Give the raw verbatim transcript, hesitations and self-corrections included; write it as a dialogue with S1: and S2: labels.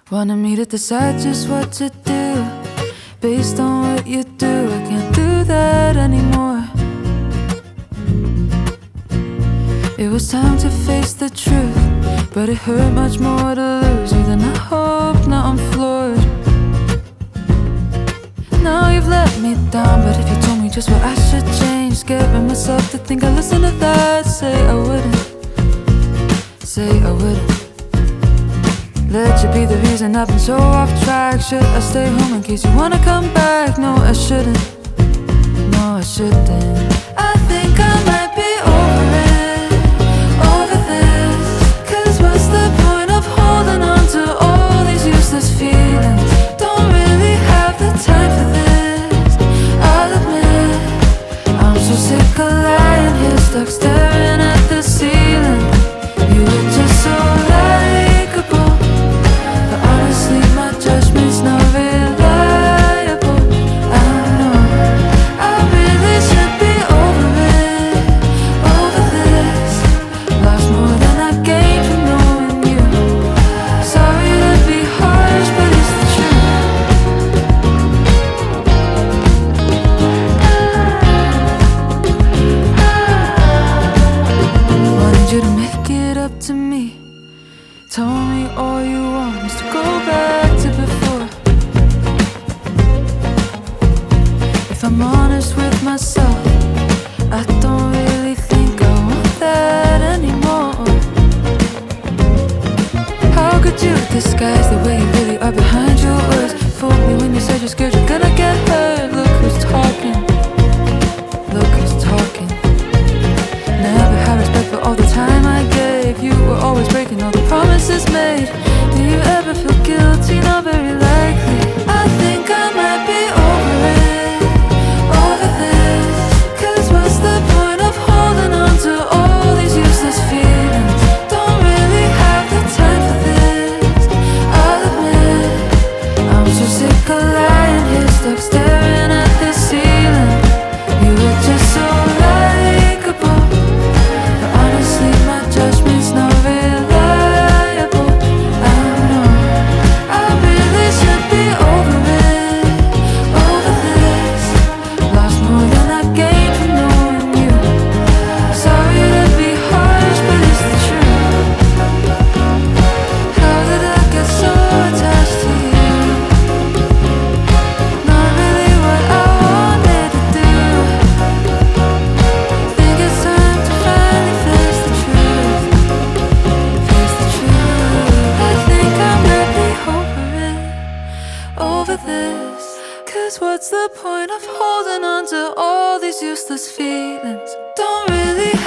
S1: Wanted me to decide just what to do based on what you do. I can't do that anymore. It was time to face the truth, but it hurt much more to lose you than I hoped. Now I'm floored. Now you've let me down, but if you told me just what I should change, scaring myself to think I'd listen to that. Say I wouldn't, say I wouldn't let you be the reason I've been so off track. Should I stay home in case you wanna come back? No, I shouldn't, no, I shouldn't. I think I might be over it, over this. Cause what's the point of holding on to all these useless feelings? Don't really have the time for this, I'll admit. I'm so sick of lying here, stuck staring at the ceiling. You were just so likable, but honestly my judgment's not reliable. I know I really should be over it, over this. Lost more than I gained from knowing you. Sorry to be harsh, but it's the truth. Wanted you to make it up to me. Told me all you want is to go back to before. If I'm honest with myself, I don't really think I want that anymore. How could you disguise the way you really are behind your words? Fooled me when you said you're scared you're gonna get hurt. Look who's talking, look who's talking. Never had respect for all the time I gave. You were always breaking all the promises made. Do you ever feel guilty? Not very likely. I think I might be over it, over this. Cause what's the point of holding on to all these useless feelings? Don't really have the time for this, I'll admit. I'm so sick of lying here, stuck staring at the ceiling. You were just so likable, but honestly my judgment's not reliable. I know I really should be over it, over this. Lost more than I gained from knowing you. Sorry to be harsh, but it's the truth. How did I get so attached to you? Not really what I wanted to do. Think it's time to finally face the truth, face the truth. I think I might be over it, over this. Cause what's the point of holding on to all these useless feelings? Don't really